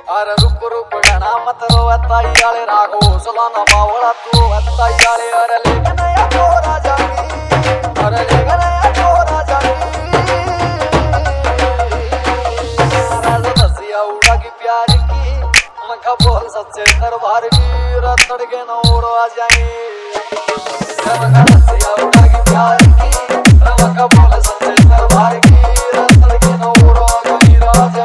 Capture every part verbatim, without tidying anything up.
अरे रुक रुक गणा मत रो अताई आले रागो सलाना बावड़ा तू अताई आले अरे लेकिन या छोरा जागी अरे लेकिन या छोरा जागी राजा दसिया उड़ा की प्यार की मखा बोल सच्चे दरबार की रतड़ के नौरो आ जाएंगे मखा दसिया उड़ा की प्यार की मखा बोल सच्चे दरबार की रतड़ के नौरो आ जाएंगे राजा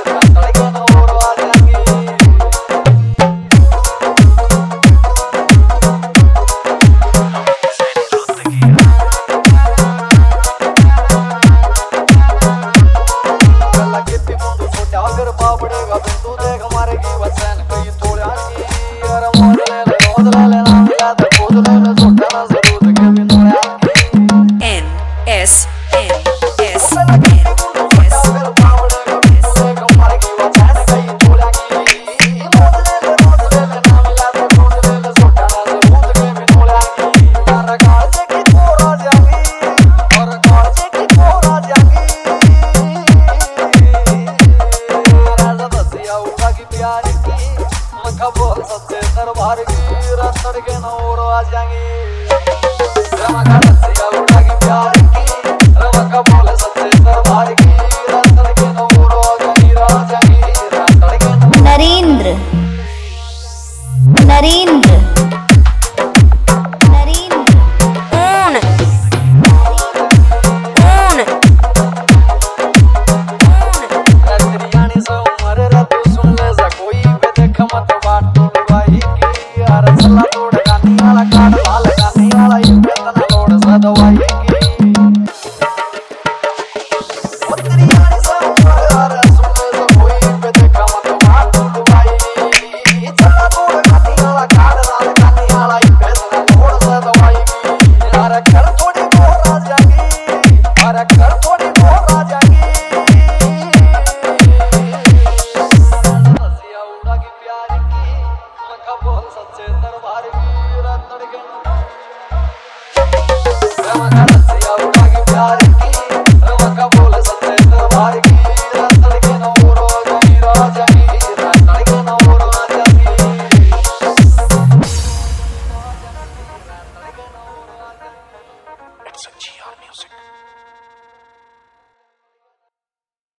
बाबड़ेगा तू देख हमारे की वचन कई थोड़ा की अरे मोद ले ले मोद ले ले नाम याद खुद ले ले छोटा ना जरूर के भी नोड़ा की N S N S N S बाबड़ेगा तू देख हमारे की वचन कई थोड़ा की मोद ले ले मोद ले ले नाम याद खुद ले ले छोटा ना जरूर के भी नोड़ा की अरे काजे की थोड़ा जागी और काजे की थोड़ा जागी प्यार की मखा बोल सच्चे दरबार की रतड़ के नौरो आ जाएंगे मखा दसिया उड़ा की प्यार की मखा बोल सच्चे दरबार की रतड़ के नौरो आ जाएंगे रतड़ के नरेंद्र नरेंद्र नरेंद्र on on रत्रियानी से उमर रतु सुन ले जा कोई पे देख मत बाट भाई की यार चला तोड़ गानी वाला काट लाल गानी वाला ये बेतना लोड सा दवाई की रत्रियानी से उमर यार सुन ले जा कोई पे देख मत बाट भाई चला तोड़ गानी वाला काट लाल गानी वाला ये बेतना लोड सा दवाई की यार कर थोड़ी बोरा जागी यार कर थोड़ी बोरा जागी बोल सच्चे दरबार की रतड़ के